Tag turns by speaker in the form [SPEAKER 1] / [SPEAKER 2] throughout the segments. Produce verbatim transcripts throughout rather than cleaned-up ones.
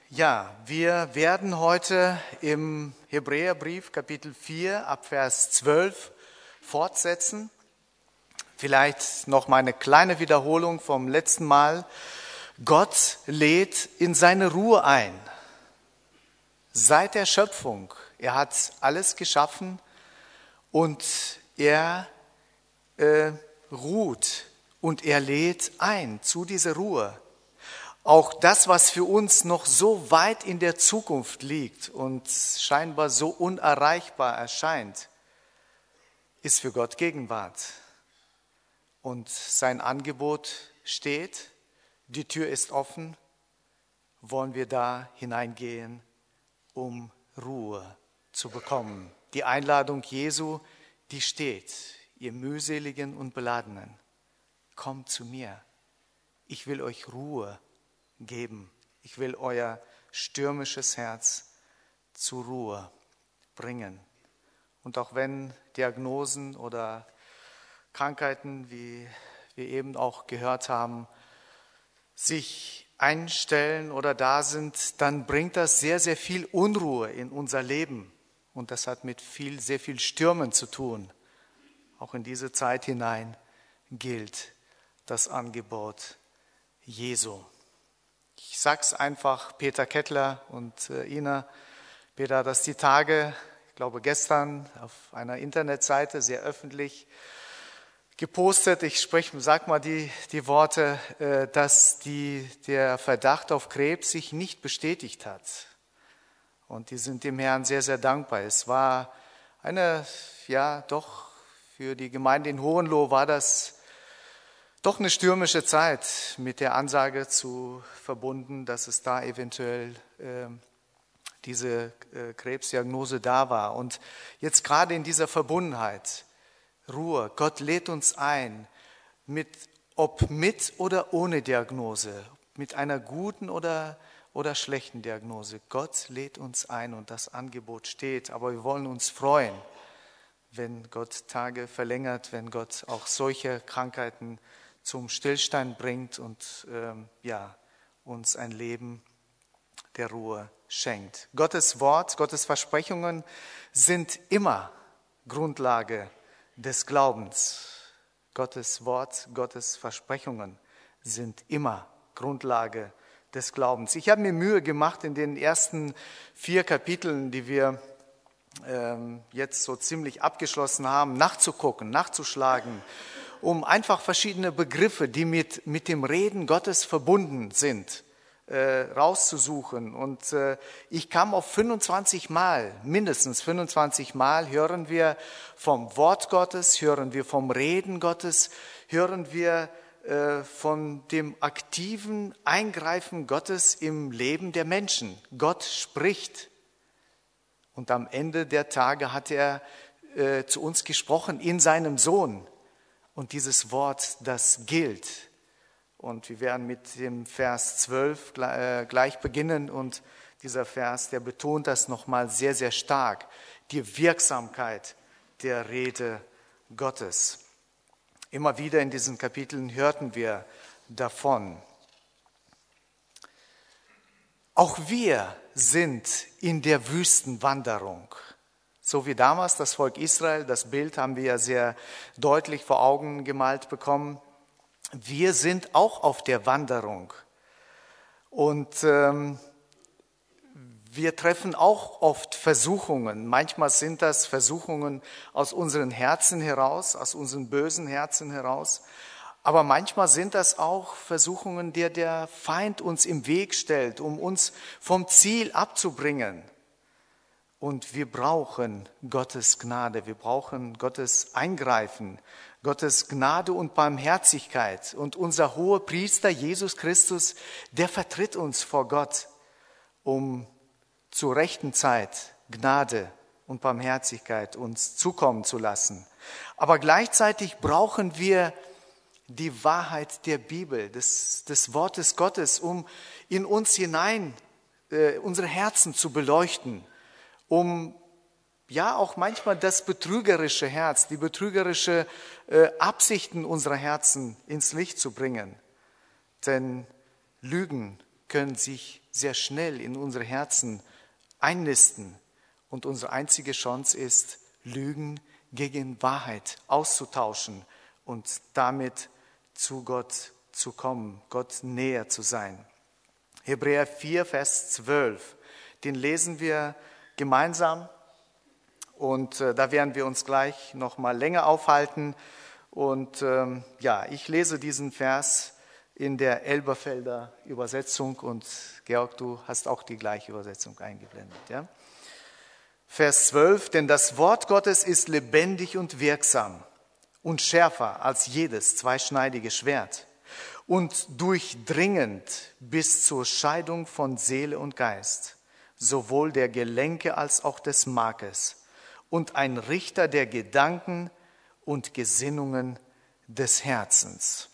[SPEAKER 1] Ja, wir werden heute im Hebräerbrief Kapitel vier ab Vers zwölf fortsetzen. Vielleicht noch mal eine kleine Wiederholung vom letzten Mal. Gott lädt in seine Ruhe ein. Seit der Schöpfung. Er hat alles geschaffen und er äh, ruht und er lädt ein zu dieser Ruhe. Auch das, was für uns noch so weit in der Zukunft liegt und scheinbar so unerreichbar erscheint, ist für Gott Gegenwart. Und sein Angebot steht, die Tür ist offen, wollen wir da hineingehen, um Ruhe zu bekommen. Die Einladung Jesu, die steht, ihr mühseligen und Beladenen, kommt zu mir, ich will euch Ruhe geben. Ich will euer stürmisches Herz zur Ruhe bringen. Und auch wenn Diagnosen oder Krankheiten, wie wir eben auch gehört haben, sich einstellen oder da sind, dann bringt das sehr, sehr viel Unruhe in unser Leben. Und das hat mit viel, sehr viel Stürmen zu tun. Auch in diese Zeit hinein gilt das Angebot Jesu. Ich sag's einfach, Peter Kettler und äh, Ina, Peter, dass die Tage, ich glaube gestern auf einer Internetseite sehr öffentlich gepostet, ich spreche, sag mal die, die Worte, äh, dass die, der Verdacht auf Krebs sich nicht bestätigt hat. Und die sind dem Herrn sehr, sehr dankbar. Es war eine, ja doch, für die Gemeinde in Hohenlohe war das doch eine stürmische Zeit mit der Ansage zu verbunden, dass es da eventuell äh, diese äh, Krebsdiagnose da war. Und jetzt gerade in dieser Verbundenheit, Ruhe, Gott lädt uns ein, mit, ob mit oder ohne Diagnose, mit einer guten oder, oder schlechten Diagnose. Gott lädt uns ein und das Angebot steht, aber wir wollen uns freuen, wenn Gott Tage verlängert, wenn Gott auch solche Krankheiten zum Stillstand bringt und ähm, ja, uns ein Leben der Ruhe schenkt. Gottes Wort, Gottes Versprechungen sind immer Grundlage des Glaubens. Gottes Wort, Gottes Versprechungen sind immer Grundlage des Glaubens. Ich habe mir Mühe gemacht, in den ersten vier Kapiteln, die wir ähm, jetzt so ziemlich abgeschlossen haben, nachzugucken, nachzuschlagen, um einfach verschiedene Begriffe, die mit, mit dem Reden Gottes verbunden sind, äh, rauszusuchen. Und äh, ich kam auf fünfundzwanzig Mal, mindestens fünfundzwanzig Mal hören wir vom Wort Gottes, hören wir vom Reden Gottes, hören wir äh, von dem aktiven Eingreifen Gottes im Leben der Menschen. Gott spricht. Und am Ende der Tage hat er äh, zu uns gesprochen in seinem Sohn. Und dieses Wort, das gilt. Und wir werden mit dem Vers zwölf gleich beginnen. Und dieser Vers, der betont das nochmal sehr, sehr stark. Die Wirksamkeit der Rede Gottes. Immer wieder in diesen Kapiteln hörten wir davon. Auch wir sind in der Wüstenwanderung. So wie damals das Volk Israel, das Bild haben wir ja sehr deutlich vor Augen gemalt bekommen. Wir sind auch auf der Wanderung und ähm, wir treffen auch oft Versuchungen. Manchmal sind das Versuchungen aus unseren Herzen heraus, aus unseren bösen Herzen heraus. Aber manchmal sind das auch Versuchungen, die der Feind uns im Weg stellt, um uns vom Ziel abzubringen. Und wir brauchen Gottes Gnade, wir brauchen Gottes Eingreifen, Gottes Gnade und Barmherzigkeit. Und unser Hohepriester Jesus Christus, der vertritt uns vor Gott, um zur rechten Zeit Gnade und Barmherzigkeit uns zukommen zu lassen. Aber gleichzeitig brauchen wir die Wahrheit der Bibel, des, des Wortes Gottes, um in uns hinein äh, unsere Herzen zu beleuchten, um ja auch manchmal das betrügerische Herz, die betrügerische äh, Absichten unserer Herzen ins Licht zu bringen. Denn Lügen können sich sehr schnell in unsere Herzen einnisten. Und unsere einzige Chance ist, Lügen gegen Wahrheit auszutauschen und damit zu Gott zu kommen, Gott näher zu sein. Hebräer vier, Vers zwölf, den lesen wir gemeinsam und äh, da werden wir uns gleich noch mal länger aufhalten. Und ähm, ja, ich lese diesen Vers in der Elberfelder Übersetzung und Georg, du hast auch die gleiche Übersetzung eingeblendet. Ja? Vers zwölf, denn das Wort Gottes ist lebendig und wirksam und schärfer als jedes zweischneidige Schwert und durchdringend bis zur Scheidung von Seele und Geist, sowohl der Gelenke als auch des Markes, und ein Richter der Gedanken und Gesinnungen des Herzens.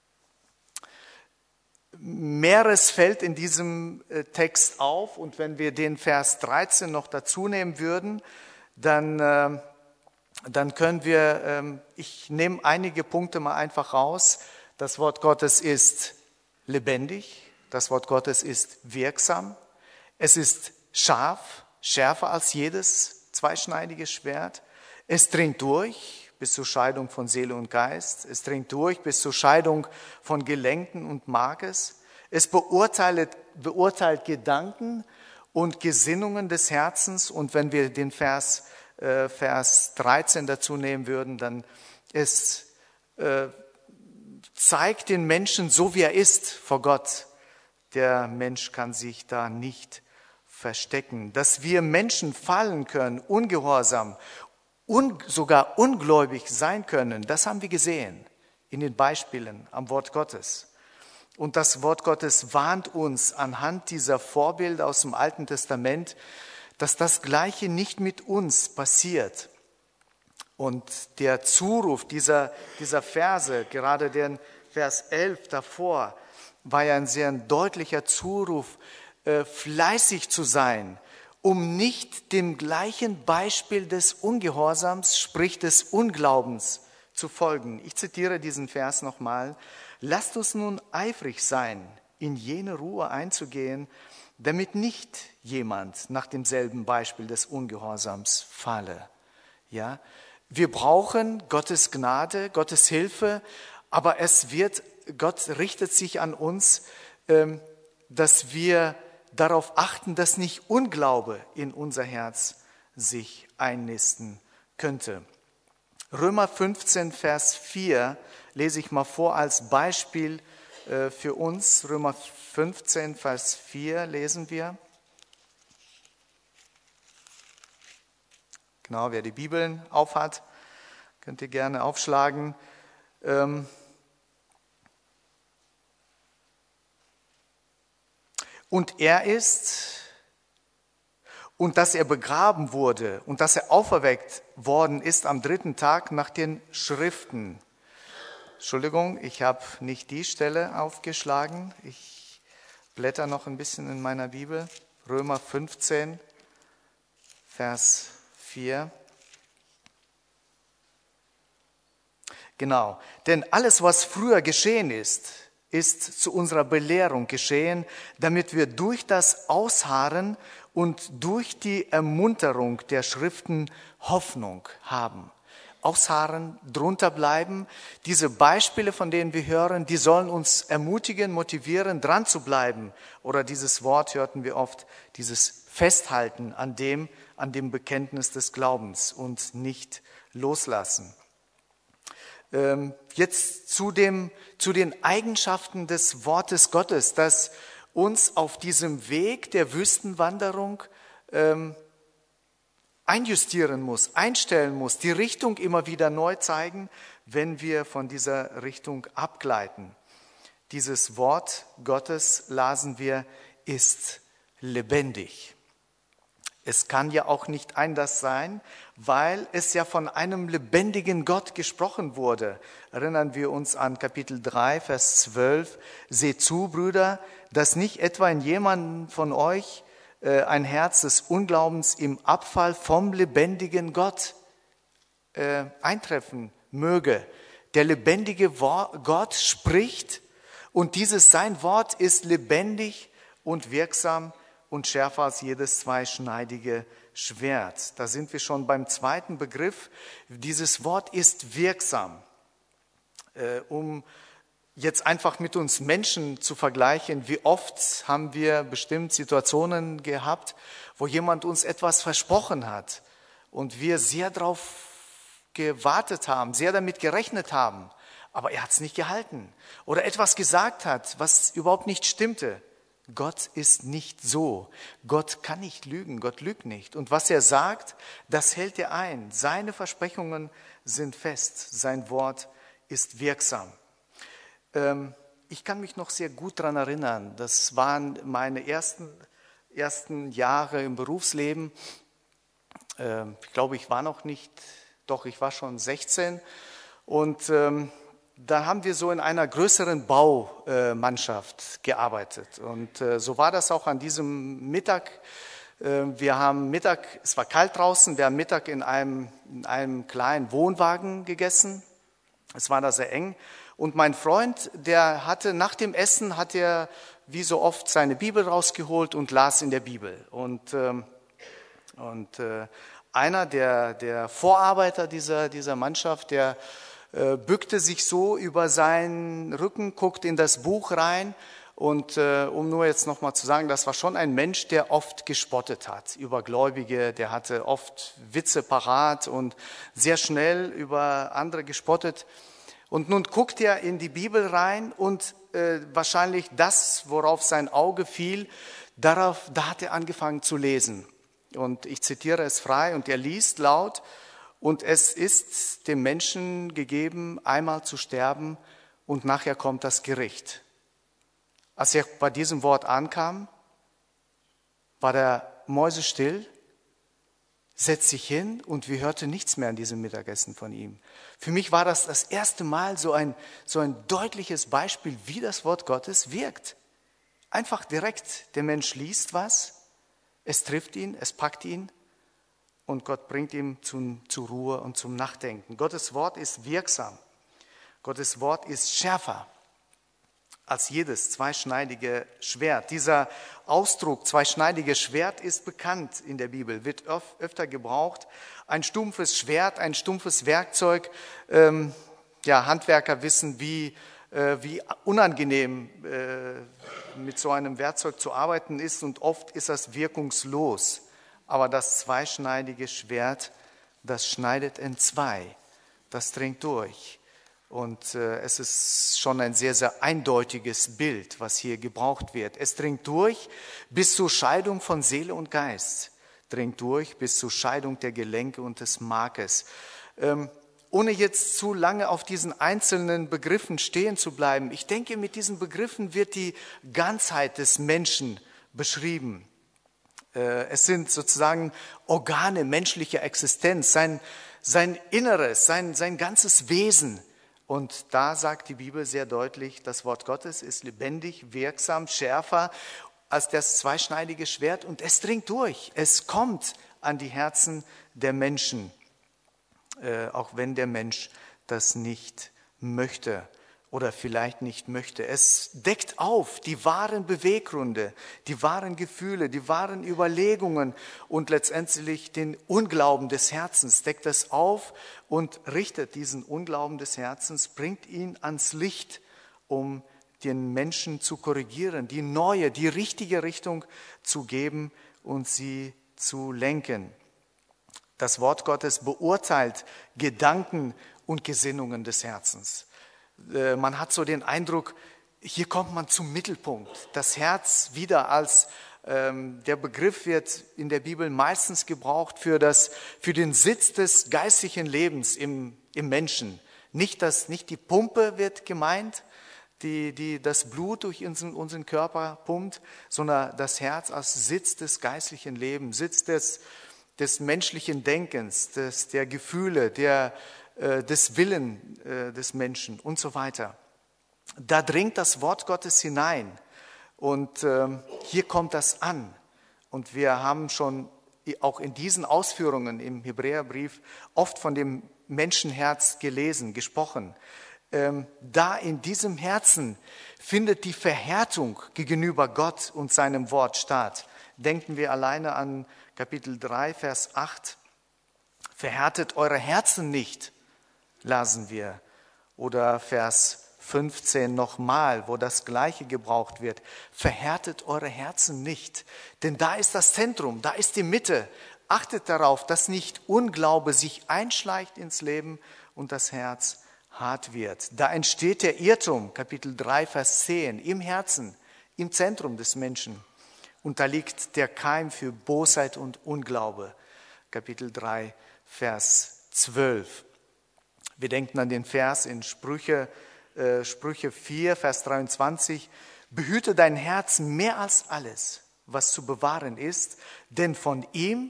[SPEAKER 1] Mehres fällt in diesem Text auf, und wenn wir den Vers dreizehn noch dazu nehmen würden, dann, dann können wir, ich nehme einige Punkte mal einfach raus. Das Wort Gottes ist lebendig, das Wort Gottes ist wirksam, es ist scharf, schärfer als jedes zweischneidige Schwert, es dringt durch bis zur Scheidung von Seele und Geist. Es dringt durch bis zur Scheidung von Gelenken und Markes. Es beurteilt, beurteilt Gedanken und Gesinnungen des Herzens. Und wenn wir den Vers, äh, Vers dreizehn dazu nehmen würden, dann es äh, zeigt den Menschen so, wie er ist vor Gott. Der Mensch kann sich da nicht verstecken. Dass wir Menschen fallen können, ungehorsam, und sogar ungläubig sein können, das haben wir gesehen in den Beispielen am Wort Gottes. Und das Wort Gottes warnt uns anhand dieser Vorbilder aus dem Alten Testament, dass das Gleiche nicht mit uns passiert. Und der Zuruf dieser, dieser Verse, gerade den Vers elf davor, war ja ein sehr deutlicher Zuruf, äh, fleißig zu sein, um nicht dem gleichen Beispiel des Ungehorsams, sprich des Unglaubens, zu folgen. Ich zitiere diesen Vers nochmal. Lasst uns nun eifrig sein, in jene Ruhe einzugehen, damit nicht jemand nach demselben Beispiel des Ungehorsams falle. Ja? Wir brauchen Gottes Gnade, Gottes Hilfe, aber es wird, Gott richtet sich an uns, dass wir darauf achten, dass nicht Unglaube in unser Herz sich einnisten könnte. Römer fünfzehn, Vers vier lese ich mal vor als Beispiel für uns. Römer fünfzehn, Vers vier lesen wir. Genau, wer die Bibeln aufhat, könnt ihr gerne aufschlagen. Ähm, Und er ist, und dass er begraben wurde und dass er auferweckt worden ist am dritten Tag nach den Schriften. Entschuldigung, ich habe nicht die Stelle aufgeschlagen. Ich blätter noch ein bisschen in meiner Bibel. Römer fünfzehn, Vers vier. Genau, denn alles, was früher geschehen ist, ist zu unserer Belehrung geschehen, damit wir durch das Ausharren und durch die Ermunterung der Schriften Hoffnung haben. Ausharren, drunter bleiben. Diese Beispiele, von denen wir hören, die sollen uns ermutigen, motivieren, dran zu bleiben. Oder dieses Wort hörten wir oft, dieses Festhalten an dem, an dem Bekenntnis des Glaubens und nicht loslassen. Jetzt zu, dem, zu den Eigenschaften des Wortes Gottes, das uns auf diesem Weg der Wüstenwanderung ähm, einjustieren muss, einstellen muss, die Richtung immer wieder neu zeigen, wenn wir von dieser Richtung abgleiten. Dieses Wort Gottes, lasen wir, ist lebendig. Es kann ja auch nicht anders sein, weil es ja von einem lebendigen Gott gesprochen wurde. Erinnern wir uns an Kapitel drei, Vers zwölf. Seht zu, Brüder, dass nicht etwa in jemandem von euch äh, ein Herz des Unglaubens im Abfall vom lebendigen Gott äh, eintreffen möge. Der lebendige Wort, Gott spricht und dieses sein Wort ist lebendig und wirksam und schärfer als jedes zweischneidige Schwert. Da sind wir schon beim zweiten Begriff. Dieses Wort ist wirksam. Äh, um jetzt einfach mit uns Menschen zu vergleichen, wie oft haben wir bestimmt Situationen gehabt, wo jemand uns etwas versprochen hat und wir sehr darauf gewartet haben, sehr damit gerechnet haben, aber er hat es nicht gehalten oder etwas gesagt hat, was überhaupt nicht stimmte. Gott ist nicht so. Gott kann nicht lügen, Gott lügt nicht. Und was er sagt, das hält er ein. Seine Versprechungen sind fest, sein Wort ist wirksam. Ich kann mich noch sehr gut daran erinnern, das waren meine ersten, ersten Jahre im Berufsleben. Ich glaube, ich war noch nicht, doch ich war schon sechzehn und da haben wir so in einer größeren Baumannschaft gearbeitet und so war das auch an diesem Mittag. Wir haben Mittag, es war kalt draußen, wir haben Mittag in einem, in einem kleinen Wohnwagen gegessen, es war da sehr eng. Und mein Freund, der hatte nach dem Essen, hat er wie so oft seine Bibel rausgeholt und las in der Bibel. Und, ähm, und äh, einer der, der Vorarbeiter dieser, dieser Mannschaft, der äh, bückte sich so über seinen Rücken, guckte in das Buch rein. Und äh, um nur jetzt nochmal zu sagen, das war schon ein Mensch, der oft gespottet hat über Gläubige. Der hatte oft Witze parat und sehr schnell über andere gespottet. Und nun guckt er in die Bibel rein und äh, wahrscheinlich das, worauf sein Auge fiel, darauf, da hat er angefangen zu lesen. Und ich zitiere es frei und er liest laut: Und es ist dem Menschen gegeben, einmal zu sterben und nachher kommt das Gericht. Als er bei diesem Wort ankam, war der mäusestill, setzt sich hin und wir hörten nichts mehr an diesem Mittagessen von ihm. Für mich war das das erste Mal so ein, so ein deutliches Beispiel, wie das Wort Gottes wirkt. Einfach direkt, der Mensch liest was, es trifft ihn, es packt ihn und Gott bringt ihn zum, zur Ruhe und zum Nachdenken. Gottes Wort ist wirksam. Gottes Wort ist schärfer als jedes zweischneidige Schwert. Dieser Ausdruck zweischneidiges Schwert ist bekannt in der Bibel, wird öf- öfter gebraucht. Ein stumpfes Schwert, ein stumpfes Werkzeug. Ähm, ja, Handwerker wissen, wie, äh, wie unangenehm äh, mit so einem Werkzeug zu arbeiten ist und oft ist das wirkungslos. Aber das zweischneidige Schwert, das schneidet entzwei, das dringt durch. Und äh, es ist schon ein sehr, sehr eindeutiges Bild, was hier gebraucht wird. Es dringt durch bis zur Scheidung von Seele und Geist, dringt durch bis zur Scheidung der Gelenke und des Markes. Ähm, ohne jetzt zu lange auf diesen einzelnen Begriffen stehen zu bleiben, ich denke, mit diesen Begriffen wird die Ganzheit des Menschen beschrieben. Äh, es sind sozusagen Organe menschlicher Existenz, sein, sein Inneres, sein, sein ganzes Wesen. Und da sagt die Bibel sehr deutlich, das Wort Gottes ist lebendig, wirksam, schärfer als das zweischneidige Schwert und es dringt durch. Es kommt an die Herzen der Menschen, äh, auch wenn der Mensch das nicht möchte oder vielleicht nicht möchte. Es deckt auf die wahren Beweggründe, die wahren Gefühle, die wahren Überlegungen und letztendlich den Unglauben des Herzens, deckt es auf und richtet diesen Unglauben des Herzens, bringt ihn ans Licht, um den Menschen zu korrigieren, die neue, die richtige Richtung zu geben und sie zu lenken. Das Wort Gottes beurteilt Gedanken und Gesinnungen des Herzens. Man hat so den Eindruck, hier kommt man zum Mittelpunkt. Das Herz wieder als ähm, der Begriff wird in der Bibel meistens gebraucht für, das, für den Sitz des geistlichen Lebens im, im Menschen. Nicht, das, nicht die Pumpe wird gemeint, die, die das Blut durch unseren, unseren Körper pumpt, sondern das Herz als Sitz des geistlichen Lebens, Sitz des, des menschlichen Denkens, des, der Gefühle, der des Willen des Menschen und so weiter. Da dringt das Wort Gottes hinein und hier kommt das an. Und wir haben schon auch in diesen Ausführungen im Hebräerbrief oft von dem Menschenherz gelesen, gesprochen. ähm, da in diesem Herzen findet die Verhärtung gegenüber Gott und seinem Wort statt. Denken wir alleine an Kapitel drei, Vers acht. Verhärtet eure Herzen nicht, lasen wir. Oder Vers fünfzehn nochmal, wo das Gleiche gebraucht wird. Verhärtet eure Herzen nicht, denn da ist das Zentrum, da ist die Mitte. Achtet darauf, dass nicht Unglaube sich einschleicht ins Leben und das Herz hart wird. Da entsteht der Irrtum, Kapitel drei, Vers zehn, im Herzen, im Zentrum des Menschen. Und da liegt der Keim für Bosheit und Unglaube, Kapitel drei, Vers zwölf. Wir denken an den Vers in Sprüche, äh, Sprüche vier, Vers dreiundzwanzig. Behüte dein Herz mehr als alles, was zu bewahren ist, denn von ihm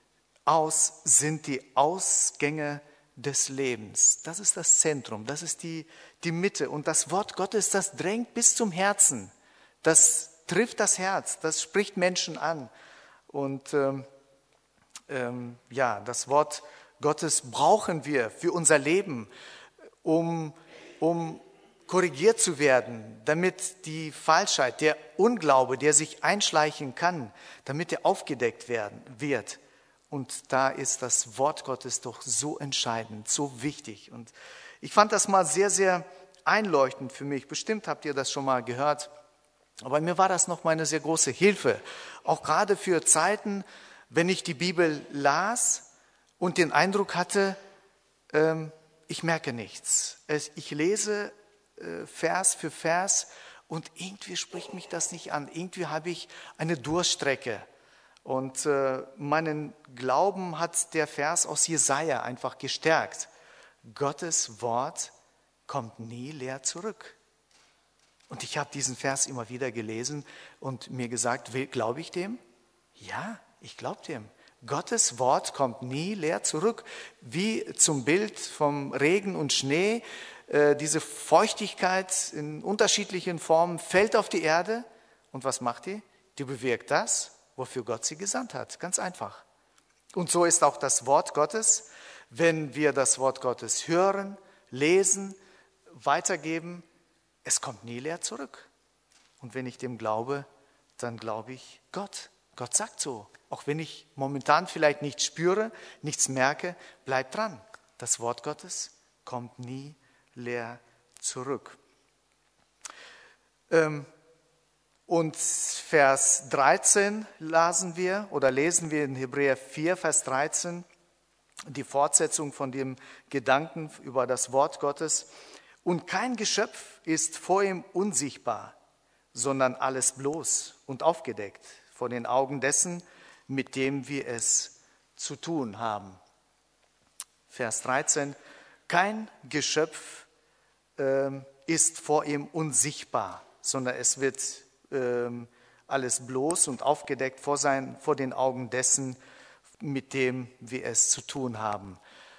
[SPEAKER 1] aus sind die Ausgänge des Lebens. Das ist das Zentrum, das ist die, die Mitte. Und das Wort Gottes, das drängt bis zum Herzen. Das trifft das Herz, das spricht Menschen an. Und ähm, ähm, ja, das Wort Gottes brauchen wir für unser Leben, um, um korrigiert zu werden, damit die Falschheit, der Unglaube, der sich einschleichen kann, damit er aufgedeckt werden wird. Und da ist das Wort Gottes doch so entscheidend, so wichtig. Und ich fand das mal sehr, sehr einleuchtend für mich. Bestimmt habt ihr das schon mal gehört. Aber mir war das noch mal eine sehr große Hilfe. Auch gerade für Zeiten, wenn ich die Bibel las und den Eindruck hatte, ähm, ich merke nichts. Ich lese äh, Vers für Vers und irgendwie spricht mich das nicht an. Irgendwie habe ich eine Durststrecke. Und äh, meinen Glauben hat der Vers aus Jesaja einfach gestärkt. Gottes Wort kommt nie leer zurück. Und ich habe diesen Vers immer wieder gelesen und mir gesagt, glaube ich dem? Ja, ich glaube dem. Gottes Wort kommt nie leer zurück. Wie zum Bild vom Regen und Schnee, äh, diese Feuchtigkeit in unterschiedlichen Formen fällt auf die Erde. Und was macht die? Die bewirkt das, wofür Gott sie gesandt hat. Ganz einfach. Und so ist auch das Wort Gottes. Wenn wir das Wort Gottes hören, lesen, weitergeben, es kommt nie leer zurück. Und wenn ich dem glaube, dann glaube ich Gott. Gott sagt so. Auch wenn ich momentan vielleicht nichts spüre, nichts merke, bleib dran. Das Wort Gottes kommt nie leer zurück. Und Vers dreizehn lasen wir oder lesen wir in Hebräer vier, Vers dreizehn, die Fortsetzung von dem Gedanken über das Wort Gottes. Und kein Geschöpf ist vor ihm unsichtbar, sondern alles bloß und aufgedeckt vor den Augen dessen, mit dem wir es zu tun haben. Vers dreizehn, kein Geschöpf äh, ist vor ihm unsichtbar, sondern es wird äh, alles bloß und aufgedeckt vor, sein, vor den Augen dessen, mit dem wir es zu tun haben.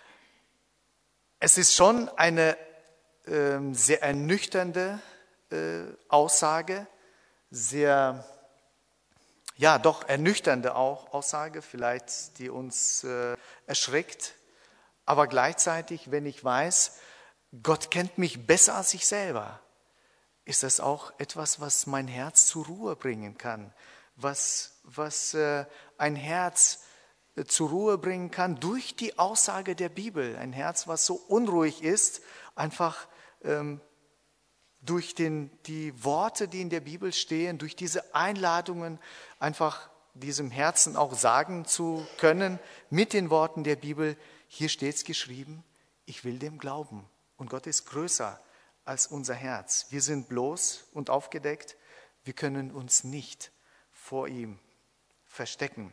[SPEAKER 1] Es ist schon eine äh, sehr ernüchternde äh, Aussage, sehr Ja, doch ernüchternde auch Aussage, vielleicht die uns äh, erschreckt. Aber gleichzeitig, wenn ich weiß, Gott kennt mich besser als ich selber, ist das auch etwas, was mein Herz zur Ruhe bringen kann. Was, was äh, ein Herz äh, zur Ruhe bringen kann durch die Aussage der Bibel. Ein Herz, was so unruhig ist, einfach ähm, durch den, die Worte, die in der Bibel stehen, durch diese Einladungen, einfach diesem Herzen auch sagen zu können, mit den Worten der Bibel, hier steht es geschrieben, ich will dem glauben. Und Gott ist größer als unser Herz. Wir sind bloß und aufgedeckt, wir können uns nicht vor ihm verstecken.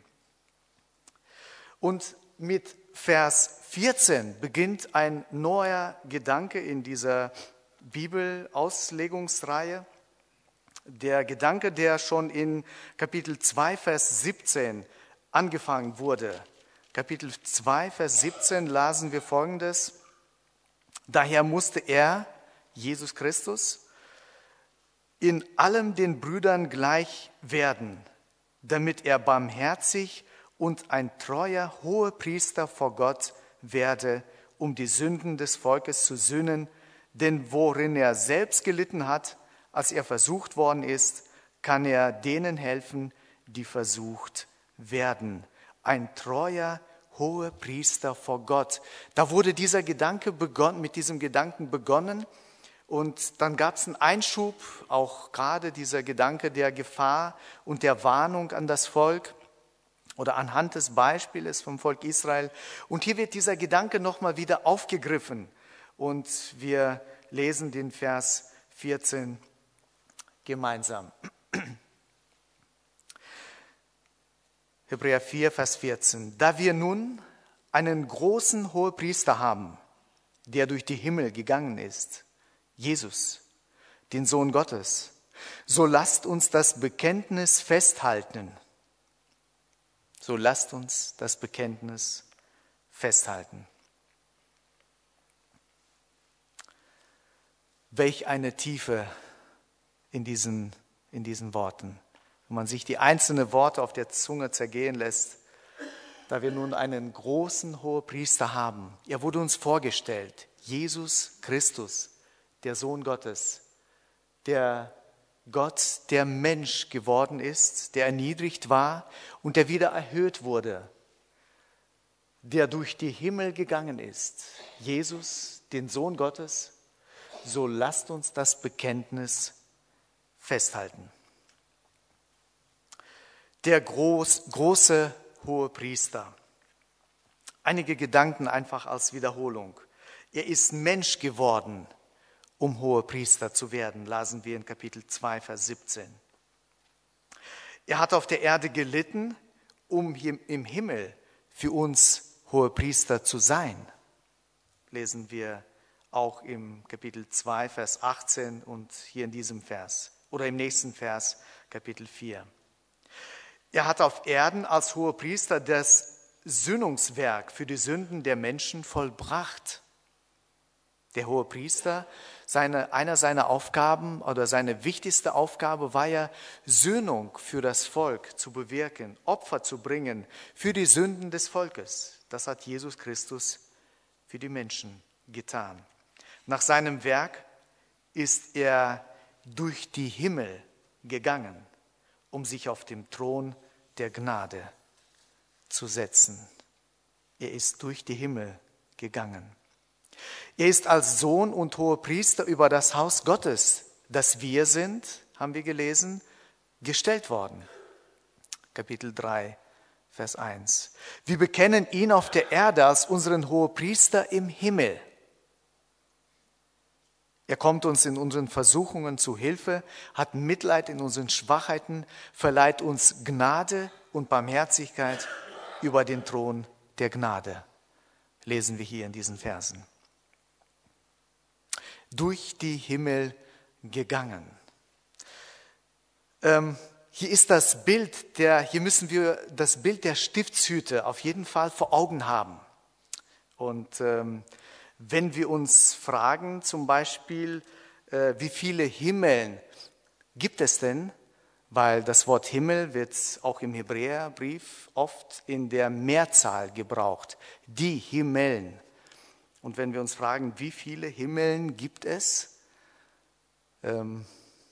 [SPEAKER 1] Und mit Vers vierzehn beginnt ein neuer Gedanke in dieser Bibelauslegungsreihe. Der Gedanke, der schon in Kapitel zwei, Vers siebzehn angefangen wurde. Kapitel zwei, Vers siebzehn lasen wir Folgendes. Daher musste er, Jesus Christus, in allem den Brüdern gleich werden, damit er barmherzig und ein treuer Hohepriester vor Gott werde, um die Sünden des Volkes zu sühnen, Denn worin er selbst gelitten hat, als er versucht worden ist, kann er denen helfen, die versucht werden. Ein treuer Hohepriester vor Gott. Da wurde dieser Gedanke begonnen, mit diesem Gedanken begonnen. Und dann gab es einen Einschub, auch gerade dieser Gedanke der Gefahr und der Warnung an das Volk oder anhand des Beispiels vom Volk Israel. Und hier wird dieser Gedanke nochmal wieder aufgegriffen. Und wir lesen den Vers vierzehn gemeinsam. Hebräer vier, Vers vierzehn. Da wir nun einen großen Hohepriester haben, der durch die Himmel gegangen ist, Jesus, den Sohn Gottes, so lasst uns das Bekenntnis festhalten. So lasst uns das Bekenntnis festhalten. Welch eine Tiefe in diesen, in diesen Worten. Wenn man sich die einzelnen Worte auf der Zunge zergehen lässt, da wir nun einen großen Hohepriester haben. Er wurde uns vorgestellt, Jesus Christus, der Sohn Gottes, der Gott, der Mensch geworden ist, der erniedrigt war und der wieder erhöht wurde, der durch die Himmel gegangen ist. Jesus, den Sohn Gottes, so lasst uns das Bekenntnis festhalten. Der groß, große Hohepriester. Einige Gedanken einfach als Wiederholung. Er ist Mensch geworden, um Hohepriester zu werden, lasen wir in Kapitel zwei, Vers siebzehn. Er hat auf der Erde gelitten, um im Himmel für uns Hohepriester zu sein, lesen wir auch im Kapitel zwei, Vers achtzehn und hier in diesem Vers oder im nächsten Vers, Kapitel vier. Er hat auf Erden als Hohepriester das Sühnungswerk für die Sünden der Menschen vollbracht. Der Hohepriester, seine, einer seiner Aufgaben oder seine wichtigste Aufgabe war ja, Sühnung für das Volk zu bewirken, Opfer zu bringen für die Sünden des Volkes. Das hat Jesus Christus für die Menschen getan. Nach seinem Werk ist er durch die Himmel gegangen, um sich auf dem Thron der Gnade zu setzen. Er ist durch die Himmel gegangen. Er ist als Sohn und Hohepriester über das Haus Gottes, das wir sind, haben wir gelesen, gestellt worden. Kapitel drei, Vers eins. Wir bekennen ihn auf der Erde als unseren Hohepriester im Himmel. Er kommt uns in unseren Versuchungen zu Hilfe, hat Mitleid in unseren Schwachheiten, verleiht uns Gnade und Barmherzigkeit über den Thron der Gnade. Lesen wir hier in diesen Versen. Durch die Himmel gegangen. Ähm, hier ist das Bild der, hier müssen wir das Bild der Stiftshüte auf jeden Fall vor Augen haben. Und ähm, wenn wir uns fragen, zum Beispiel, äh, wie viele Himmeln gibt es denn? Weil das Wort Himmel wird auch im Hebräerbrief oft in der Mehrzahl gebraucht. Die Himmeln. Und wenn wir uns fragen, wie viele Himmeln gibt es? Ähm,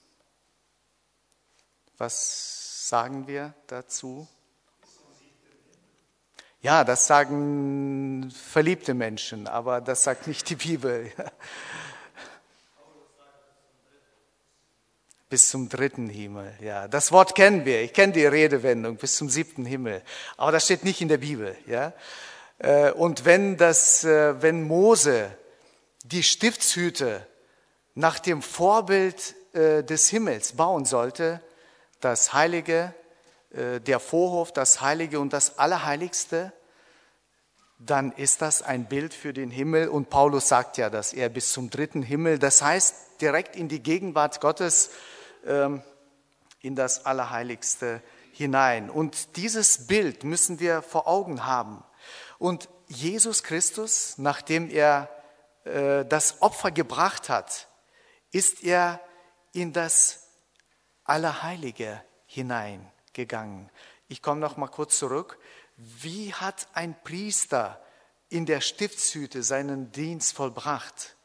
[SPEAKER 1] was sagen wir dazu? Ja, das sagen verliebte Menschen, aber das sagt nicht die Bibel. Bis zum dritten Himmel, ja. Das Wort kennen wir, ich kenne die Redewendung, bis zum siebten Himmel. Aber das steht nicht in der Bibel, ja. Und wenn das, wenn Mose die Stiftshüte nach dem Vorbild des Himmels bauen sollte, das Heilige, der Vorhof, das Heilige und das Allerheiligste, dann ist das ein Bild für den Himmel. Und Paulus sagt ja, dass er bis zum dritten Himmel, das heißt direkt in die Gegenwart Gottes, ähm, in das Allerheiligste hinein. Und dieses Bild müssen wir vor Augen haben. Und Jesus Christus, nachdem er äh, das Opfer gebracht hat, ist er in das Allerheilige hineingegangen. Ich komme noch mal kurz zurück. Wie hat ein Priester in der Stiftshüte seinen Dienst vollbracht?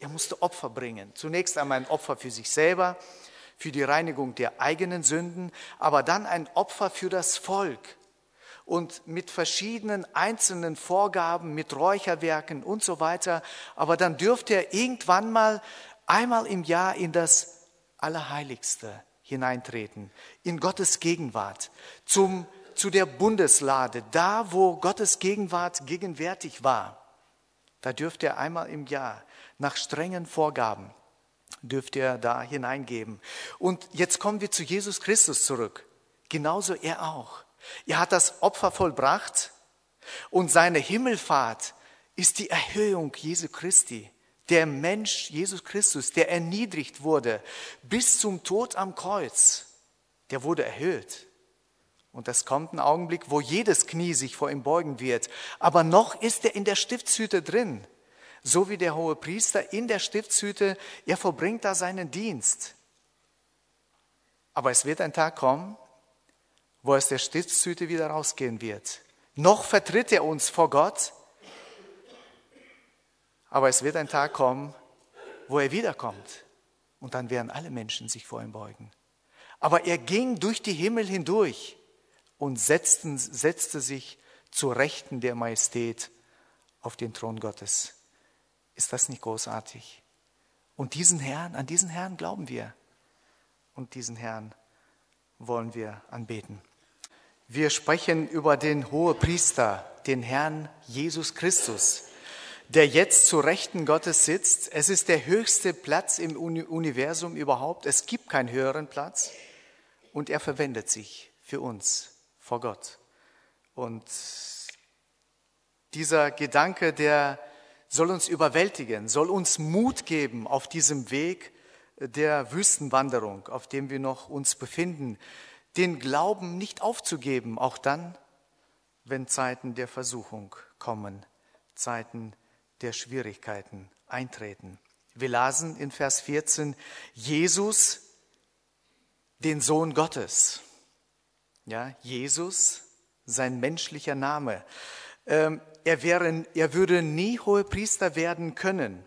[SPEAKER 1] Er musste Opfer bringen. Zunächst einmal ein Opfer für sich selber, für die Reinigung der eigenen Sünden, aber dann ein Opfer für das Volk. Und mit verschiedenen einzelnen Vorgaben, mit Räucherwerken und so weiter. Aber dann dürfte er irgendwann mal einmal im Jahr in das Allerheiligste hineintreten, in Gottes Gegenwart, zum, zu der Bundeslade, da wo Gottes Gegenwart gegenwärtig war. Da dürfte er einmal im Jahr nach strengen Vorgaben, dürfte er da hineingeben. Und jetzt kommen wir zu Jesus Christus zurück. Genauso er auch. Er hat das Opfer vollbracht und seine Himmelfahrt ist die Erhöhung Jesu Christi. Der Mensch Jesus Christus, der erniedrigt wurde bis zum Tod am Kreuz, der wurde erhöht. Und es kommt ein Augenblick, wo jedes Knie sich vor ihm beugen wird. Aber noch ist er in der Stiftshütte drin. So wie der Hohepriester in der Stiftshütte, er vollbringt da seinen Dienst. Aber es wird ein Tag kommen, wo aus der Stiftshütte wieder rausgehen wird. Noch vertritt er uns vor Gott, aber es wird ein Tag kommen, wo er wiederkommt. Und dann werden alle Menschen sich vor ihm beugen. Aber er ging durch die Himmel hindurch und setzten, setzte sich zur Rechten der Majestät auf den Thron Gottes. Ist das nicht großartig? Und diesen Herrn, an diesen Herrn glauben wir. Und diesen Herrn wollen wir anbeten. Wir sprechen über den Hohepriester, den Herrn Jesus Christus, der jetzt zur Rechten Gottes sitzt. Es ist der höchste Platz im Universum überhaupt. Es gibt keinen höheren Platz. Und er verwendet sich für uns vor Gott. Und dieser Gedanke, der soll uns überwältigen, soll uns Mut geben auf diesem Weg der Wüstenwanderung, auf dem wir noch uns befinden, den Glauben nicht aufzugeben, auch dann, wenn Zeiten der Versuchung kommen, Zeiten der Schwierigkeiten eintreten. Wir lasen in Vers vierzehn, Jesus, den Sohn Gottes. Ja, Jesus, sein menschlicher Name. Ähm, er, wäre, er würde nie Hohepriester werden können,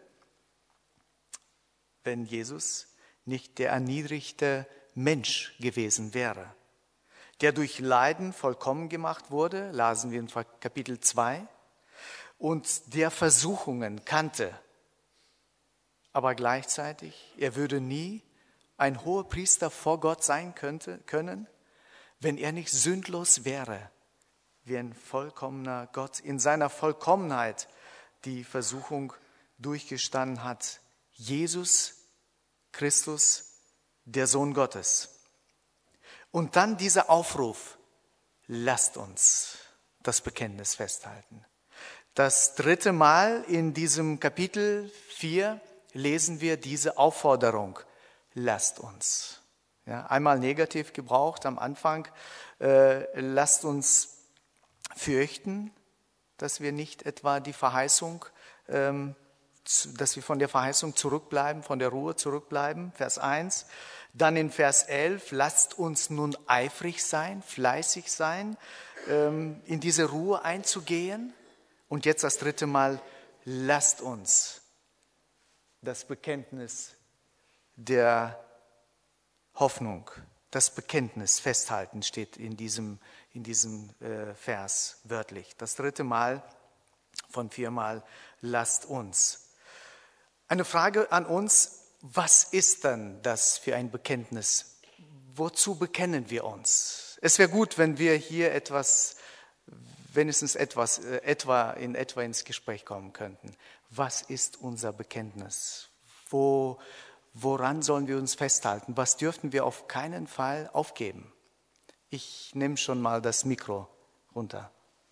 [SPEAKER 1] wenn Jesus nicht der erniedrigte Mensch gewesen wäre, der durch Leiden vollkommen gemacht wurde, lasen wir in Kapitel zwei, und der Versuchungen kannte. Aber gleichzeitig, er würde nie ein Hohepriester vor Gott sein könnte, können, wenn er nicht sündlos wäre, wie ein vollkommener Gott in seiner Vollkommenheit die Versuchung durchgestanden hat. Jesus Christus, der Sohn Gottes. Und dann dieser Aufruf, lasst uns das Bekenntnis festhalten. Das dritte Mal in diesem Kapitel vier lesen wir diese Aufforderung, lasst uns. Ja, einmal negativ gebraucht am Anfang, äh, lasst uns fürchten, dass wir nicht etwa die Verheißung, ähm, dass wir von der Verheißung zurückbleiben, von der Ruhe zurückbleiben, Vers eins. Dann in Vers elf, lasst uns nun eifrig sein, fleißig sein, ähm, in diese Ruhe einzugehen. Und jetzt das dritte Mal, lasst uns das Bekenntnis der Hoffnung, das Bekenntnis festhalten, steht in diesem, in diesem äh, Vers wörtlich. Das dritte Mal von viermal, lasst uns. Eine Frage an uns, was ist denn das für ein Bekenntnis? Wozu bekennen wir uns? Es wäre gut, wenn wir hier etwas, wenigstens etwas, äh, etwa in etwa ins Gespräch kommen könnten. Was ist unser Bekenntnis? Wo Woran sollen wir uns festhalten? Was dürften wir auf keinen Fall aufgeben? Ich nehme schon mal das Mikro runter.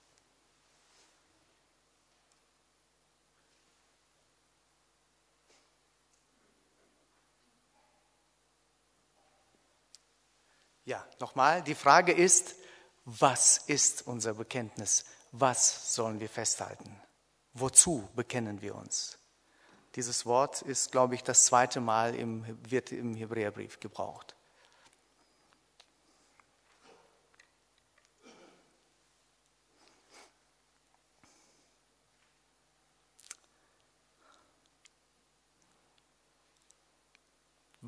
[SPEAKER 1] Ja, nochmal, die Frage ist, was ist unser Bekenntnis? Was sollen wir festhalten? Wozu bekennen wir uns? Dieses Wort ist, glaube ich, das zweite Mal im, wird im Hebräerbrief gebraucht.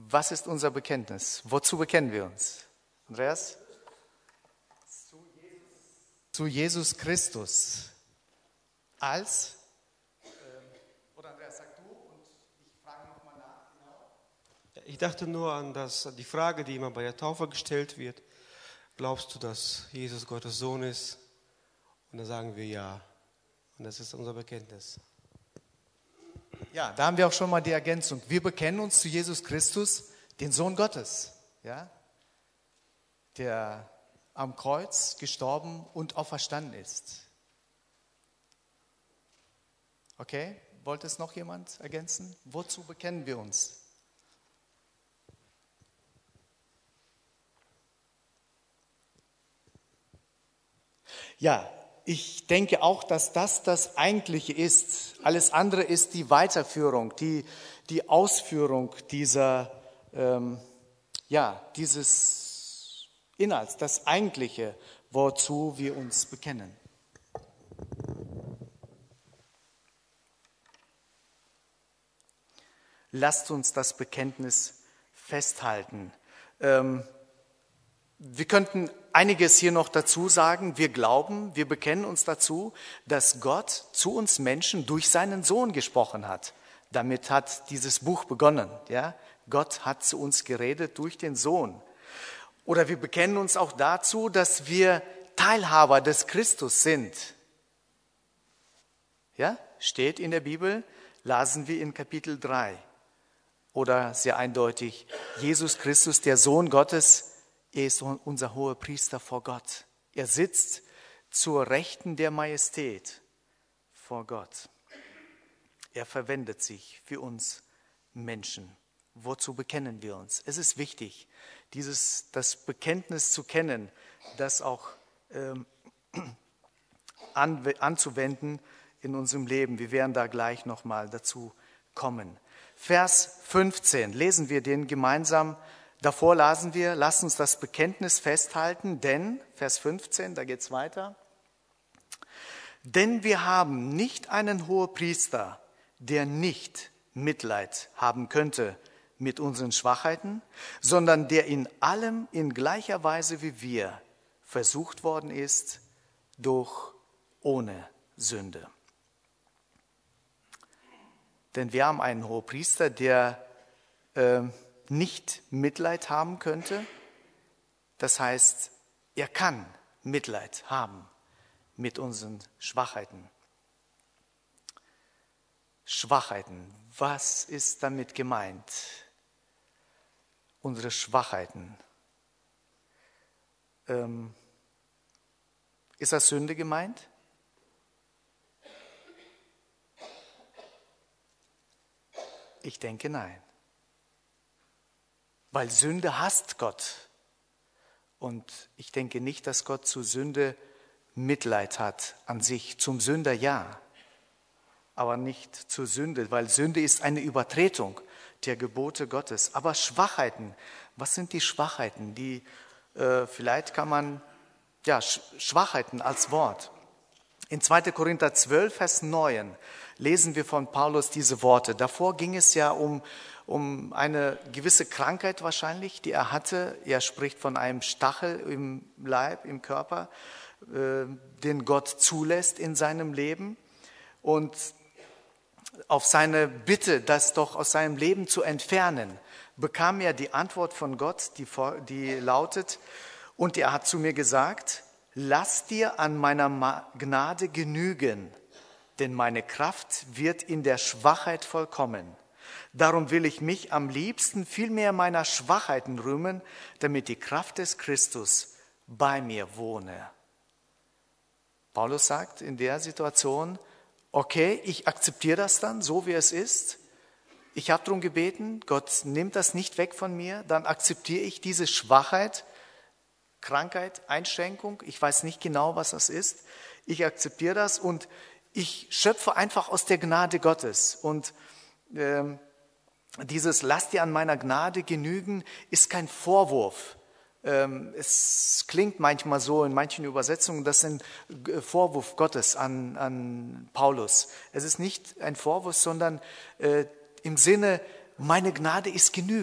[SPEAKER 1] Was ist unser Bekenntnis? Wozu bekennen wir uns? Andreas? Zu Jesus, Zu Jesus Christus. Als? Ähm, oder Andreas, sag du und ich frage nochmal nach. Genau.
[SPEAKER 2] Ich dachte nur an das, die Frage, die immer bei der Taufe gestellt wird. Glaubst du, dass Jesus Gottes Sohn ist? Und dann sagen wir ja. Und das ist unser Bekenntnis.
[SPEAKER 1] Ja, da haben wir auch schon mal die Ergänzung. Wir bekennen uns zu Jesus Christus, den Sohn Gottes, ja, der am Kreuz gestorben und auferstanden ist. Okay, wollte es noch jemand ergänzen? Wozu bekennen wir uns? Ja, ich denke auch, dass das das Eigentliche ist. Alles andere ist die Weiterführung, die, die Ausführung dieser, ähm, ja, dieses Inhalts, das Eigentliche, wozu wir uns bekennen. Lasst uns das Bekenntnis festhalten. Ähm, Wir könnten einiges hier noch dazu sagen. Wir glauben, wir bekennen uns dazu, dass Gott zu uns Menschen durch seinen Sohn gesprochen hat. Damit hat dieses Buch begonnen. Ja? Gott hat zu uns geredet durch den Sohn. Oder wir bekennen uns auch dazu, dass wir Teilhaber des Christus sind. Ja? Steht in der Bibel, lasen wir in Kapitel drei. Oder sehr eindeutig, Jesus Christus, der Sohn Gottes, er ist unser hoher Priester vor Gott. Er sitzt zur Rechten der Majestät vor Gott. Er verwendet sich für uns Menschen. Wozu bekennen wir uns? Es ist wichtig, dieses, das Bekenntnis zu kennen, das auch ähm, an, anzuwenden in unserem Leben. Wir werden da gleich nochmal dazu kommen. Vers fünfzehn, lesen wir den gemeinsam. Davor lasen wir, lasst uns das Bekenntnis festhalten, denn, Vers fünfzehn, da geht es weiter, denn wir haben nicht einen Hohepriester, der nicht Mitleid haben könnte mit unseren Schwachheiten, sondern der in allem in gleicher Weise wie wir versucht worden ist, doch ohne Sünde. Denn wir haben einen Hohepriester, der äh, nicht Mitleid haben könnte. Das heißt, er kann Mitleid haben mit unseren Schwachheiten. Schwachheiten, was ist damit gemeint? Unsere Schwachheiten. Ähm, ist das Sünde gemeint? Ich denke, nein. Weil Sünde hasst Gott. Und ich denke nicht, dass Gott zu Sünde Mitleid hat an sich. Zum Sünder ja, aber nicht zur Sünde, weil Sünde ist eine Übertretung der Gebote Gottes. Aber Schwachheiten, was sind die Schwachheiten? Die, äh, vielleicht kann man, ja, Schwachheiten als Wort. In zweiter Korinther zwölf, Vers neun lesen wir von Paulus diese Worte. Davor ging es ja um, um eine gewisse Krankheit wahrscheinlich, die er hatte. Er spricht von einem Stachel im Leib, im Körper, äh, den Gott zulässt in seinem Leben. Und auf seine Bitte, das doch aus seinem Leben zu entfernen, bekam er die Antwort von Gott, die, die lautet, und er hat zu mir gesagt, lass dir an meiner Gnade genügen, denn meine Kraft wird in der Schwachheit vollkommen. Darum will ich mich am liebsten vielmehr meiner Schwachheiten rühmen, damit die Kraft des Christus bei mir wohne. Paulus sagt in der Situation, okay, ich akzeptiere das dann, so wie es ist. Ich habe darum gebeten, Gott nimmt das nicht weg von mir, dann akzeptiere ich diese Schwachheit, Krankheit, Einschränkung, ich weiß nicht genau, was das ist. Ich akzeptiere das und ich schöpfe einfach aus der Gnade Gottes. Und ähm, dieses Lass dir an meiner Gnade genügen, ist kein Vorwurf. Ähm, es klingt manchmal so in manchen Übersetzungen, das ist ein Vorwurf Gottes an, an Paulus. Es ist nicht ein Vorwurf, sondern äh, im Sinne, meine Gnade ist genug,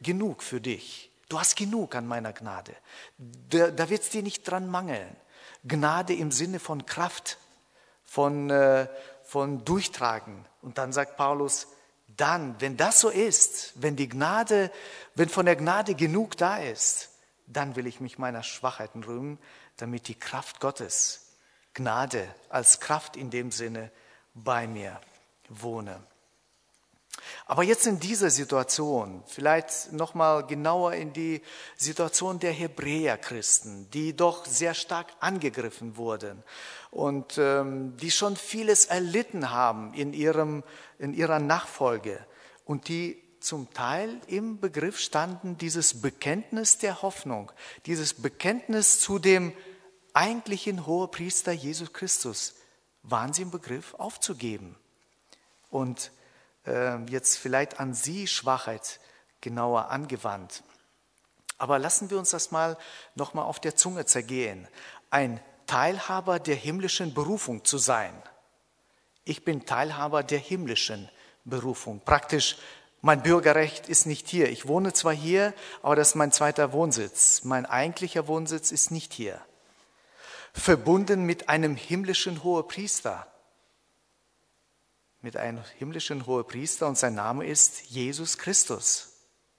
[SPEAKER 1] genug für dich. Du hast genug an meiner Gnade. Da, da wird es dir nicht dran mangeln. Gnade im Sinne von Kraft, von, äh, von Durchtragen. Und dann sagt Paulus, dann, wenn das so ist, wenn die Gnade, wenn von der Gnade genug da ist, dann will ich mich meiner Schwachheiten rühmen, damit die Kraft Gottes, Gnade als Kraft in dem Sinne, bei mir wohne. Aber jetzt in dieser Situation, vielleicht nochmal genauer in die Situation der Hebräer-Christen, die doch sehr stark angegriffen wurden und ähm, die schon vieles erlitten haben in, ihrem, in ihrer Nachfolge und die zum Teil im Begriff standen, dieses Bekenntnis der Hoffnung, dieses Bekenntnis zu dem eigentlichen Hohepriester Jesus Christus, waren sie im Begriff aufzugeben. Und jetzt vielleicht an sie Schwachheit genauer angewandt. Aber lassen wir uns das mal nochmal auf der Zunge zergehen. Ein Teilhaber der himmlischen Berufung zu sein. Ich bin Teilhaber der himmlischen Berufung. Praktisch, mein Bürgerrecht ist nicht hier. Ich wohne zwar hier, aber das ist mein zweiter Wohnsitz. Mein eigentlicher Wohnsitz ist nicht hier. Verbunden mit einem himmlischen Hohepriester. Mit einem himmlischen Hohepriester und sein Name ist Jesus Christus.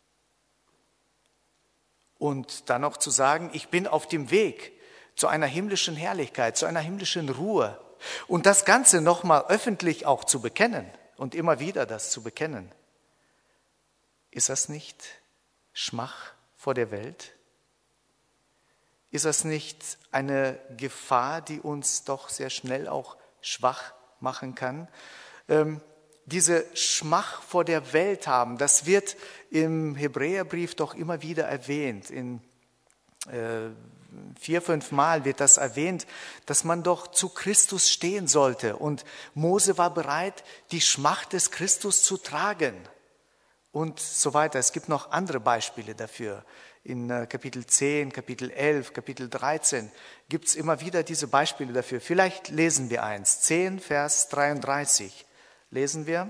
[SPEAKER 1] Und dann noch zu sagen, ich bin auf dem Weg zu einer himmlischen Herrlichkeit, zu einer himmlischen Ruhe. Und das Ganze nochmal öffentlich auch zu bekennen und immer wieder das zu bekennen. Ist das nicht Schmach vor der Welt? Ist das nicht eine Gefahr, die uns doch sehr schnell auch schwach machen kann? Ähm, diese Schmach vor der Welt haben, das wird im Hebräerbrief doch immer wieder erwähnt. In äh, vier, fünf Mal wird das erwähnt, dass man doch zu Christus stehen sollte. Und Mose war bereit, die Schmach des Christus zu tragen und so weiter. Es gibt noch andere Beispiele dafür. In Kapitel zehn, Kapitel elf, Kapitel dreizehn gibt es immer wieder diese Beispiele dafür. Vielleicht lesen wir eins. zehn, Vers dreiunddreißig. Lesen wir.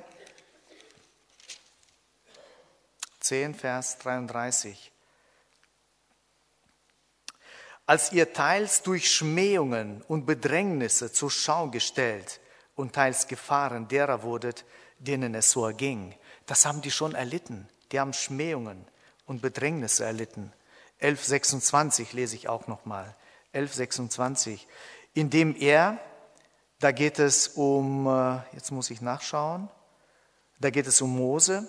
[SPEAKER 1] zehn, Vers dreiunddreißig. Als ihr teils durch Schmähungen und Bedrängnisse zur Schau gestellt und teils Gefahren derer wurdet, denen es so erging. Das haben die schon erlitten. Die haben Schmähungen und Bedrängnisse erlitten. elf sechsundzwanzig lese ich auch nochmal. elf sechsundzwanzig. Indem er, da geht es um, jetzt muss ich nachschauen, da geht es um Mose,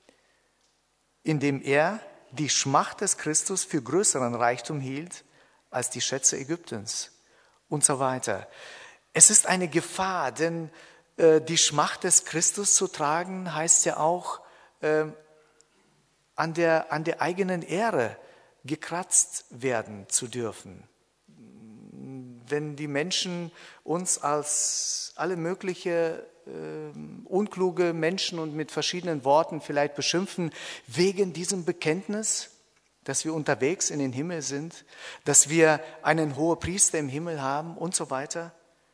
[SPEAKER 1] indem er die Schmach des Christus für größeren Reichtum hielt als die Schätze Ägyptens und so weiter. Es ist eine Gefahr, denn äh, die Schmach des Christus zu tragen, heißt ja auch, äh, an der, an der eigenen Ehre gekratzt werden zu dürfen. Wenn die Menschen uns als alle mögliche äh, unkluge Menschen und mit verschiedenen Worten vielleicht beschimpfen, wegen diesem Bekenntnis, dass wir unterwegs in den Himmel sind, dass wir einen Hohepriester im Himmel haben und so weiter,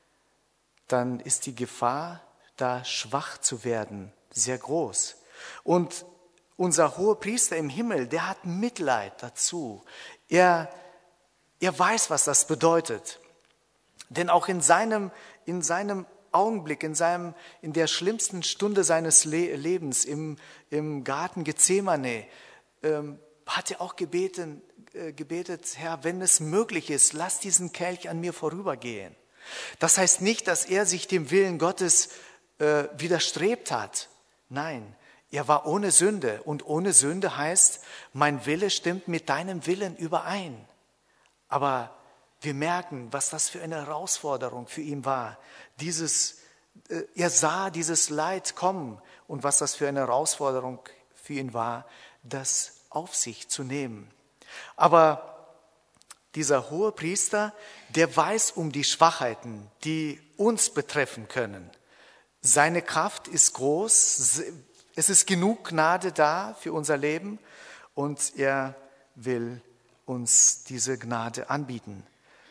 [SPEAKER 1] dann ist die Gefahr, da schwach zu werden, sehr groß. Und unser Hohepriester im Himmel, der hat Mitleid dazu. Er, er weiß, was das bedeutet. Denn auch in seinem, in seinem Augenblick, in, seinem, in der schlimmsten Stunde seines Le- Lebens im, im Garten Gethsemane, ähm, hat er auch gebeten, äh, gebetet, Herr, wenn es möglich ist, lass diesen Kelch an mir vorübergehen. Das heißt nicht, dass er sich dem Willen Gottes äh, widerstrebt hat. Nein, er war ohne Sünde. Und ohne Sünde heißt, mein Wille stimmt mit deinem Willen überein. Aber wir merken, was das für eine Herausforderung für ihn war. Dieses, äh, er sah dieses Leid kommen und was das für eine Herausforderung für ihn war, das auf sich zu nehmen. Aber dieser Hohepriester, der weiß um die Schwachheiten, die uns betreffen können. Seine Kraft ist groß, es ist genug Gnade da für unser Leben und er will uns diese Gnade anbieten.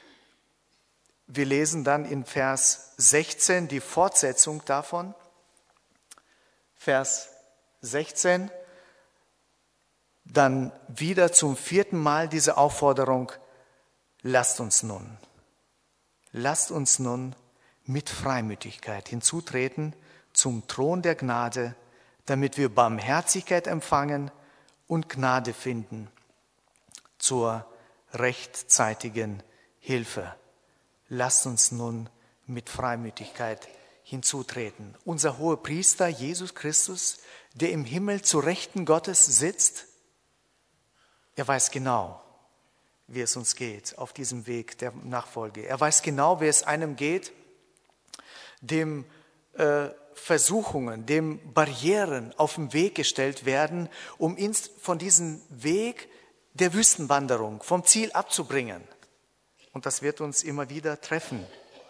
[SPEAKER 1] Wir lesen dann in Vers sechzehn die Fortsetzung davon. Vers sechzehn. dann wieder zum vierten Mal diese Aufforderung, lasst uns nun, lasst uns nun mit Freimütigkeit hinzutreten zum Thron der Gnade, damit wir Barmherzigkeit empfangen und Gnade finden zur rechtzeitigen Hilfe. Lasst uns nun mit Freimütigkeit hinzutreten. Unser Hohepriester Jesus Christus, der im Himmel zu Rechten Gottes sitzt, er weiß genau, wie es uns geht auf diesem Weg der Nachfolge. Er weiß genau, wie es einem geht, dem äh, Versuchungen, dem Barrieren auf den Weg gestellt werden, um ihn von diesem Weg der Wüstenwanderung, vom Ziel abzubringen. Und das wird uns immer wieder treffen.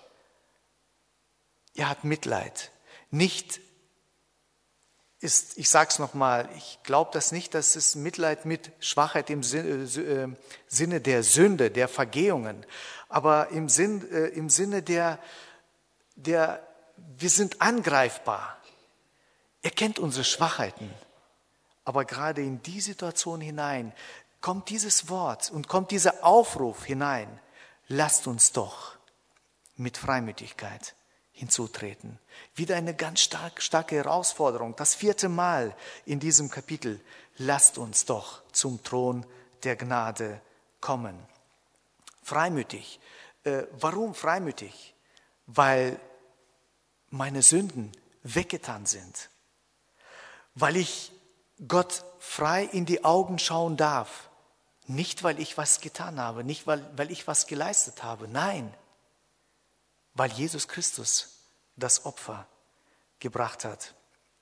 [SPEAKER 1] Er hat Mitleid. Nicht ist, ich sage es nochmal, ich glaube das nicht, dass es Mitleid mit Schwachheit im Sinne der Sünde, der Vergehungen, aber im, Sinn, im Sinne der, der, wir sind angreifbar. Er kennt unsere Schwachheiten, aber gerade in die Situation hinein kommt dieses Wort und kommt dieser Aufruf hinein. Lasst uns doch mit Freimütigkeit hinzutreten. Wieder eine ganz stark, starke Herausforderung. Das vierte Mal in diesem Kapitel. Lasst uns doch zum Thron der Gnade kommen. Freimütig. Äh, warum freimütig? Weil meine Sünden weggetan sind. Weil ich Gott frei in die Augen schauen darf. Nicht, weil ich was getan habe, nicht, weil, weil ich was geleistet habe. Nein, weil Jesus Christus das Opfer gebracht hat.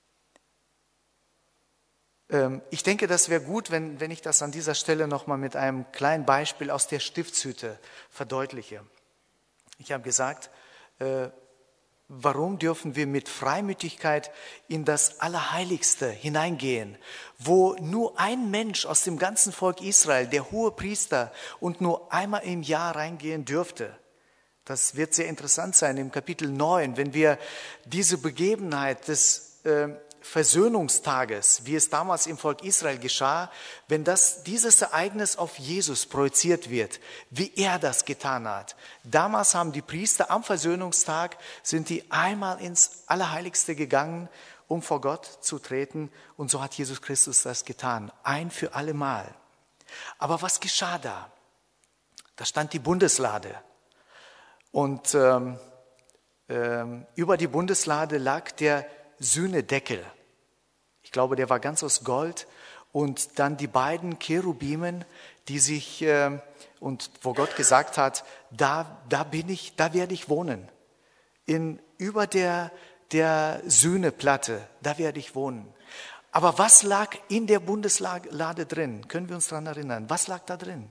[SPEAKER 1] Ähm, ich denke, das wäre gut, wenn, wenn ich das an dieser Stelle nochmal mit einem kleinen Beispiel aus der Stiftshütte verdeutliche. Ich habe gesagt, äh, warum dürfen wir mit Freimütigkeit in das Allerheiligste hineingehen, wo nur ein Mensch aus dem ganzen Volk Israel, der Hohepriester, und nur einmal im Jahr reingehen dürfte? Das wird sehr interessant sein im Kapitel neun, wenn wir diese Begebenheit des äh, Versöhnungstages, wie es damals im Volk Israel geschah, wenn das, dieses Ereignis auf Jesus projiziert wird, wie er das getan hat. Damals haben die Priester am Versöhnungstag, sind die einmal ins Allerheiligste gegangen, um vor Gott zu treten, und so hat Jesus Christus das getan, ein für alle Mal. Aber was geschah da? Da stand die Bundeslade. Und ähm, ähm, über die Bundeslade lag der Sühnedeckel. Ich glaube, der war ganz aus Gold. Und dann die beiden Cherubimen, die sich, äh, und wo Gott gesagt hat, da, da bin ich, da werde ich wohnen. In, über der, der Sühneplatte, da werde ich wohnen. Aber was lag in der Bundeslade drin? Können wir uns daran erinnern? Was lag da drin?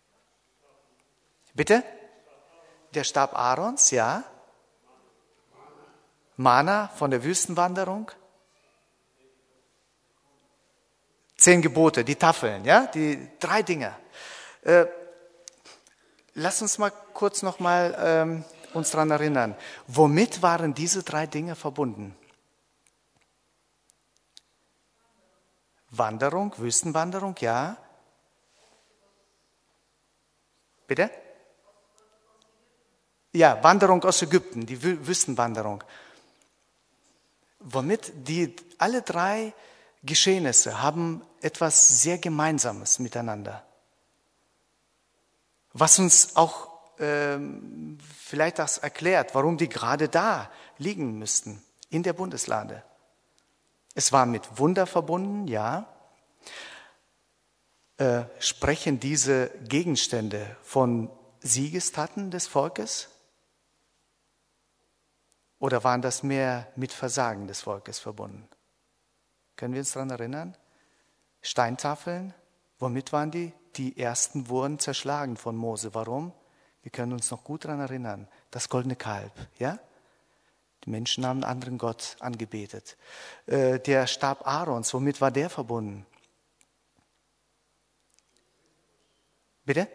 [SPEAKER 1] Bitte? Der Stab Aarons, ja. Manna von der Wüstenwanderung. Zehn Gebote, die Tafeln, ja, die drei Dinge. Äh, lass uns mal kurz noch mal ähm, uns daran erinnern. Womit waren diese drei Dinge verbunden? Wanderung, Wüstenwanderung, ja. Bitte? Ja, Wanderung aus Ägypten, die Wüstenwanderung. Womit die alle drei Geschehnisse haben etwas sehr Gemeinsames miteinander. Was uns auch ähm, vielleicht das erklärt, warum die gerade da liegen müssten, in der Bundeslade. Es war mit Wunder verbunden, ja. Äh, sprechen diese Gegenstände von Siegestaten des Volkes? Oder waren das mehr mit Versagen des Volkes verbunden? Können wir uns daran erinnern? Steintafeln, womit waren die? Die ersten wurden zerschlagen von Mose. Warum? Wir können uns noch gut daran erinnern. Das goldene Kalb, ja? Die Menschen haben einen anderen Gott angebetet. Äh, der Stab Aarons, womit war der verbunden? Bitte?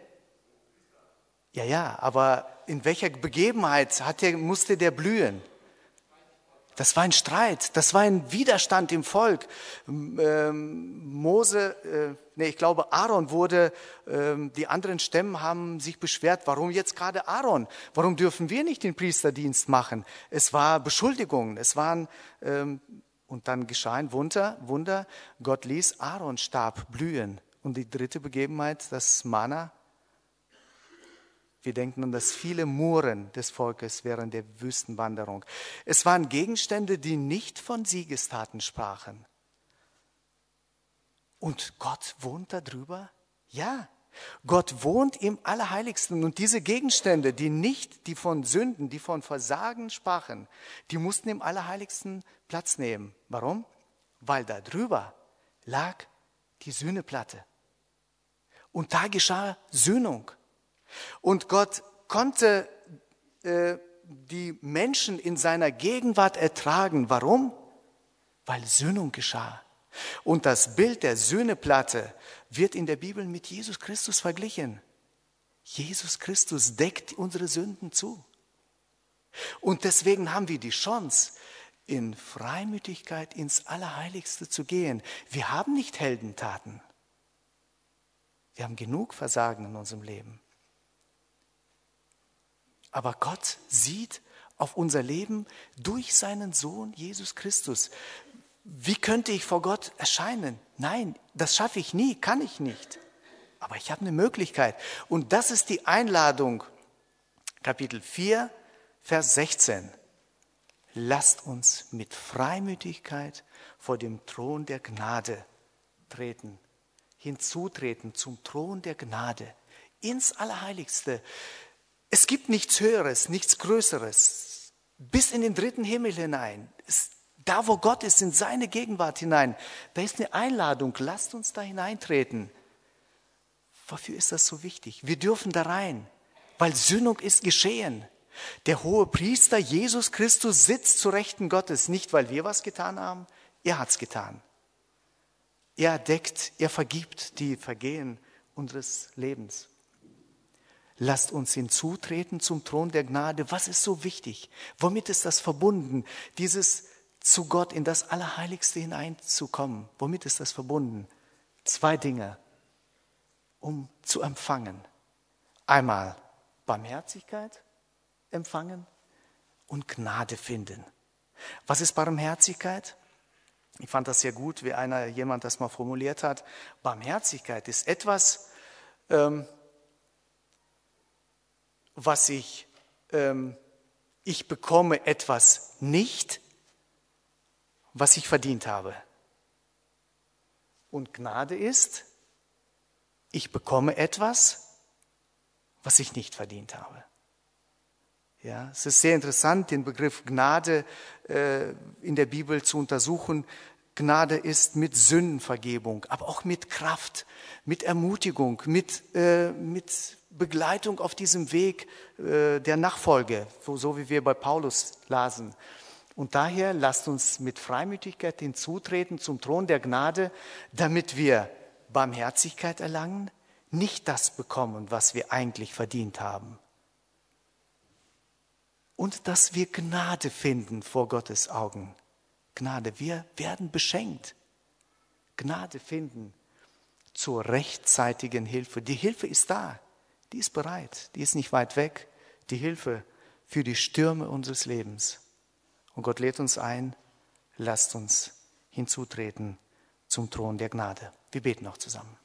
[SPEAKER 1] Ja, ja, aber in welcher Begebenheit hat der, musste der blühen? Das war ein Streit, das war ein Widerstand im Volk. Ähm, Mose, äh, nee, ich glaube Aaron wurde, ähm, die anderen Stämme haben sich beschwert, warum jetzt gerade Aaron? Warum dürfen wir nicht den Priesterdienst machen? Es war Beschuldigungen, es waren, ähm, und dann geschah ein Wunder, Wunder, Gott ließ Aarons Stab blühen. Und die dritte Begebenheit, das Manna. Wir denken an das viele Murren des Volkes während der Wüstenwanderung. Es waren Gegenstände, die nicht von Siegestaten sprachen. Und Gott wohnt da drüber? Ja, Gott wohnt im Allerheiligsten. Und diese Gegenstände, die nicht, die von Sünden, die von Versagen sprachen, die mussten im Allerheiligsten Platz nehmen. Warum? Weil da drüber lag die Sühneplatte. Und da geschah Sühnung. Und Gott konnte äh, die Menschen in seiner Gegenwart ertragen. Warum? Weil Sühnung geschah. Und das Bild der Sühneplatte wird in der Bibel mit Jesus Christus verglichen. Jesus Christus deckt unsere Sünden zu. Und deswegen haben wir die Chance, in Freimütigkeit ins Allerheiligste zu gehen. Wir haben nicht Heldentaten. Wir haben genug Versagen in unserem Leben. Aber Gott sieht auf unser Leben durch seinen Sohn Jesus Christus. Wie könnte ich vor Gott erscheinen? Nein, das schaffe ich nie, kann ich nicht. Aber ich habe eine Möglichkeit. Und das ist die Einladung, Kapitel vier, Vers sechzehn. Lasst uns mit Freimütigkeit vor dem Thron der Gnade treten, hinzutreten zum Thron der Gnade, ins Allerheiligste. Es gibt nichts Höheres, nichts Größeres, bis in den dritten Himmel hinein. Es, da, wo Gott ist, in seine Gegenwart hinein, da ist eine Einladung, lasst uns da hineintreten. Wofür ist das so wichtig? Wir dürfen da rein, weil Sühnung ist geschehen. Der hohe Priester Jesus Christus sitzt zu Rechten Gottes, nicht weil wir was getan haben, er hat es getan. Er deckt, er vergibt die Vergehen unseres Lebens. Lasst uns hinzutreten zum Thron der Gnade. Was ist so wichtig? Womit ist das verbunden? Dieses zu Gott in das Allerheiligste hineinzukommen. Womit ist das verbunden? Zwei Dinge, um zu empfangen. Einmal Barmherzigkeit empfangen und Gnade finden. Was ist Barmherzigkeit? Ich fand das sehr gut, wie einer, jemand das mal formuliert hat. Barmherzigkeit ist etwas, ähm, was ich, ähm, ich bekomme etwas nicht, was ich verdient habe. Und Gnade ist, ich bekomme etwas, was ich nicht verdient habe. Ja, es ist sehr interessant, den Begriff Gnade äh, in der Bibel zu untersuchen. Gnade ist mit Sündenvergebung, aber auch mit Kraft, mit Ermutigung, mit, äh, mit Begleitung auf diesem Weg äh, der Nachfolge, so, so wie wir bei Paulus lasen. Und daher lasst uns mit Freimütigkeit hinzutreten zum Thron der Gnade, damit wir Barmherzigkeit erlangen, nicht das bekommen, was wir eigentlich verdient haben. Und dass wir Gnade finden vor Gottes Augen. Gnade, wir werden beschenkt. Gnade finden zur rechtzeitigen Hilfe. Die Hilfe ist da, die ist bereit, die ist nicht weit weg. Die Hilfe für die Stürme unseres Lebens. Und Gott lädt uns ein, lasst uns hinzutreten zum Thron der Gnade. Wir beten noch zusammen.